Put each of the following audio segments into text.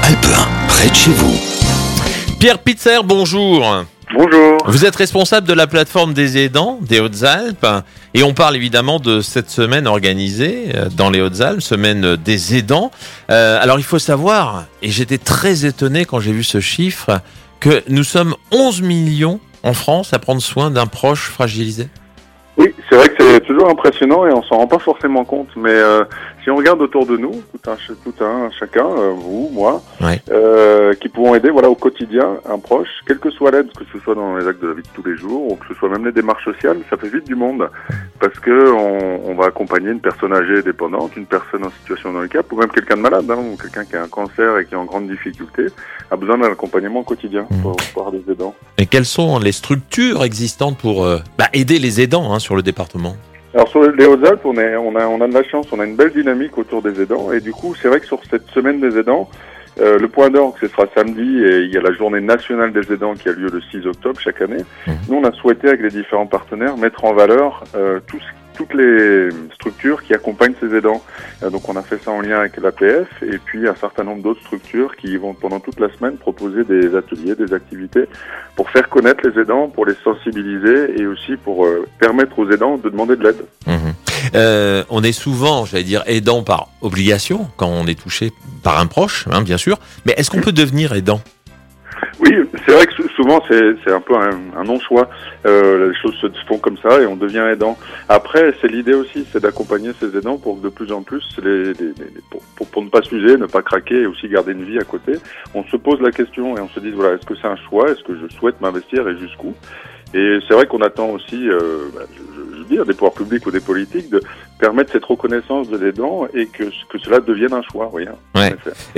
Alpe 1, près de chez vous. Pierre Pitzer, bonjour. Bonjour. Vous êtes responsable de la plateforme des aidants des Hautes-Alpes et on parle évidemment de cette semaine organisée dans les Hautes-Alpes, semaine des aidants. Alors il faut savoir, et j'étais très étonné quand j'ai vu ce chiffre, que nous sommes 11 millions en France à prendre soin d'un proche fragilisé. Oui, c'est vrai que c'est toujours impressionnant et on s'en rend pas forcément compte, mais si on regarde autour de nous, chacun, vous, moi, Ouais. qui pouvons aider au quotidien un proche, quelle que soit l'aide, que ce soit dans les actes de la vie de tous les jours ou que ce soit même les démarches sociales, ça fait vite du monde parce que on va accompagner une personne âgée et dépendante, une personne en situation de handicap ou même quelqu'un de malade, ou quelqu'un qui a un cancer et qui est en grande difficulté, a besoin d'un accompagnement quotidien pour avoir des aidants. Et quelles sont les structures existantes pour aider les aidants sur le département ? Alors sur les Hautes-Alpes, on a de la chance, on a une belle dynamique autour des aidants et du coup c'est vrai que sur cette semaine des aidants, le point d'orgue ce sera samedi et il y a la journée nationale des aidants qui a lieu le 6 octobre chaque année. Nous on a souhaité avec les différents partenaires mettre en valeur toutes les structures qui accompagnent ces aidants. Donc on a fait ça en lien avec l'APF et puis un certain nombre d'autres structures qui vont pendant toute la semaine proposer des ateliers, des activités pour faire connaître les aidants, pour les sensibiliser et aussi pour permettre aux aidants de demander de l'aide. On est souvent, aidant par obligation quand on est touché par un proche, bien sûr. Mais est-ce qu'on peut devenir aidant ? Oui, c'est vrai que souvent c'est un peu un non-choix. Les choses se font comme ça et on devient aidant. Après, c'est l'idée aussi, c'est d'accompagner ces aidants pour que de plus en plus, pour ne pas s'user, ne pas craquer et aussi garder une vie à côté, on se pose la question et on se dit est-ce que c'est un choix ? Est-ce que je souhaite m'investir et jusqu'où ? Et c'est vrai qu'on attend aussi, des pouvoirs publics ou des politiques de permettre cette reconnaissance de l'aidant et que cela devienne un choix. Oui, ouais.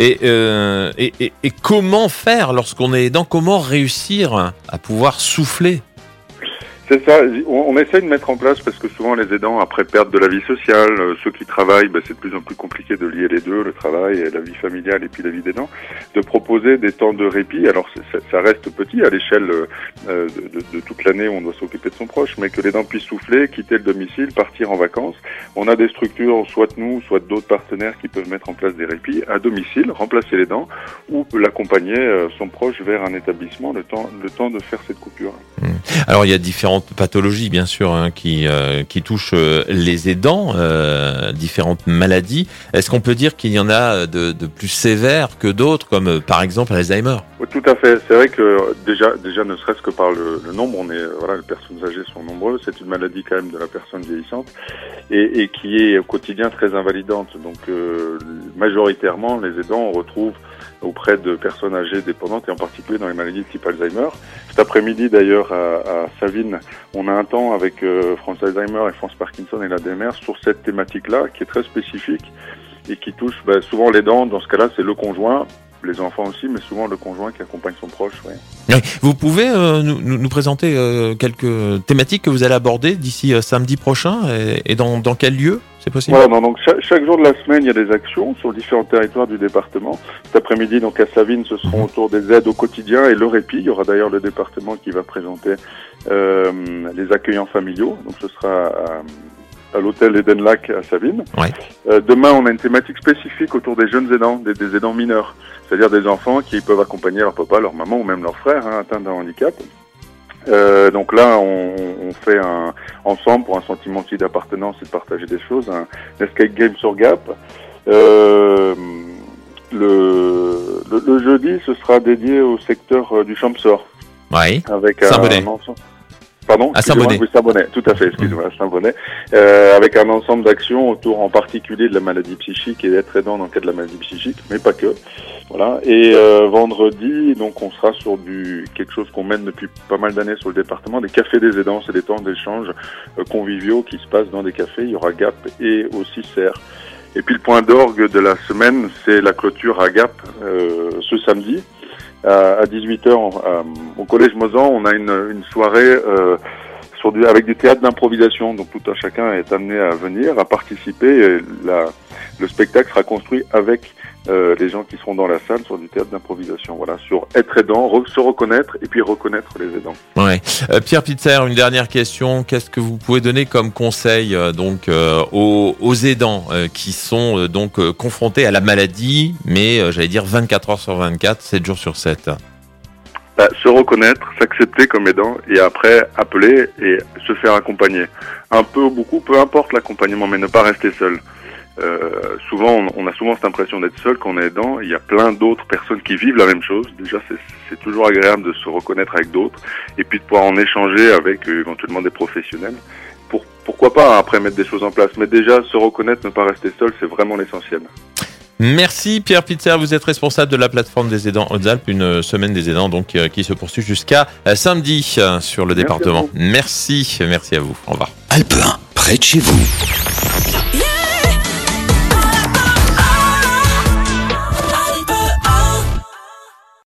Et comment faire lorsqu'on est aidant ? Comment réussir à pouvoir souffler ? C'est ça, on essaie de mettre en place parce que souvent les aidants après perdent de la vie sociale, ceux qui travaillent, c'est de plus en plus compliqué de lier les deux, le travail et la vie familiale et puis la vie d'aidant, de proposer des temps de répit. Alors ça reste petit à l'échelle de toute l'année où on doit s'occuper de son proche, mais que l'aidant puisse souffler, quitter le domicile, partir en vacances. On a des structures, soit nous, soit d'autres partenaires qui peuvent mettre en place des répits à domicile, remplacer l'aidant ou l'accompagner son proche vers un établissement le temps de faire cette coupure. Alors il y a différentes pathologies bien sûr qui touchent les aidants, différentes maladies. Est-ce qu'on peut dire qu'il y en a de plus sévères que d'autres, comme par exemple Alzheimer ? Oui, tout à fait. C'est vrai que déjà ne serait-ce que par le nombre, les personnes âgées sont nombreuses. C'est une maladie quand même de la personne vieillissante et qui est au quotidien très invalidante. Donc majoritairement les aidants on retrouve auprès de personnes âgées dépendantes et en particulier dans les maladies de type Alzheimer. Cet après-midi d'ailleurs à Savines, on a un temps avec France Alzheimer et France Parkinson et l'ADMR sur cette thématique-là qui est très spécifique et qui touche souvent l'aidant. Dans ce cas-là, c'est le conjoint, les enfants aussi, mais souvent le conjoint qui accompagne son proche. Oui. Vous pouvez nous présenter quelques thématiques que vous allez aborder d'ici samedi prochain et dans quel lieu ? C'est possible ? Voilà, donc chaque jour de la semaine, il y a des actions sur différents territoires du département. Cet après-midi, donc à Savines, ce seront autour des aides au quotidien et le répit. Il y aura d'ailleurs le département qui va présenter les accueillants familiaux. Donc ce sera à l'hôtel Eden Lac à Savines. Ouais. Demain, on a une thématique spécifique autour des jeunes aidants, des aidants mineurs, c'est-à-dire des enfants qui peuvent accompagner leur papa, leur maman ou même leur frère atteints d'un handicap. Donc là, on fait ensemble pour un sentiment aussi d'appartenance et de partager des choses, un escape game sur Gap. Le jeudi, ce sera dédié au secteur du Champsor. Oui. Avec Saint-Bonnet. Pardon, à Saint-Bonnet. Oui, Saint-Bonnet, tout à fait, excusez-moi, à Saint-Bonnet, avec un ensemble d'actions autour en particulier de la maladie psychique et d'être aidant dans le cas de la maladie psychique, mais pas que. Voilà. Et vendredi, donc on sera sur quelque chose qu'on mène depuis pas mal d'années sur le département, des cafés des aidants, c'est des temps d'échange conviviaux qui se passent dans des cafés. Il y aura Gap et aussi Serre. Et puis le point d'orgue de la semaine, c'est la clôture à Gap ce samedi. À 18h au collège Mozan, on a une soirée avec du théâtre d'improvisation. Donc tout un chacun est amené à venir, à participer. Et le spectacle sera construit avec les gens qui seront dans la salle sur du théâtre d'improvisation. Voilà, sur être aidant, se reconnaître et puis reconnaître les aidants. Ouais. Pierre Pitzer, une dernière question. Qu'est-ce que vous pouvez donner comme conseil aux aidants qui sont confrontés à la maladie, mais j'allais dire 24 heures sur 24, 7 jours sur 7? Se reconnaître, s'accepter comme aidant et après appeler et se faire accompagner. Un peu ou beaucoup, peu importe l'accompagnement, mais ne pas rester seul. Souvent, on a souvent cette impression d'être seul quand on est aidant. Il y a plein d'autres personnes qui vivent la même chose. Déjà, c'est toujours agréable de se reconnaître avec d'autres et puis de pouvoir en échanger avec éventuellement des professionnels. Pourquoi pas après mettre des choses en place, mais déjà se reconnaître, ne pas rester seul, c'est vraiment l'essentiel. Merci Pierre Pitzer, vous êtes responsable de la plateforme des aidants Hautes-Alpes, une semaine des aidants qui se poursuit jusqu'à samedi sur le département. Merci à vous. Au revoir. Alpe 1, près de chez vous.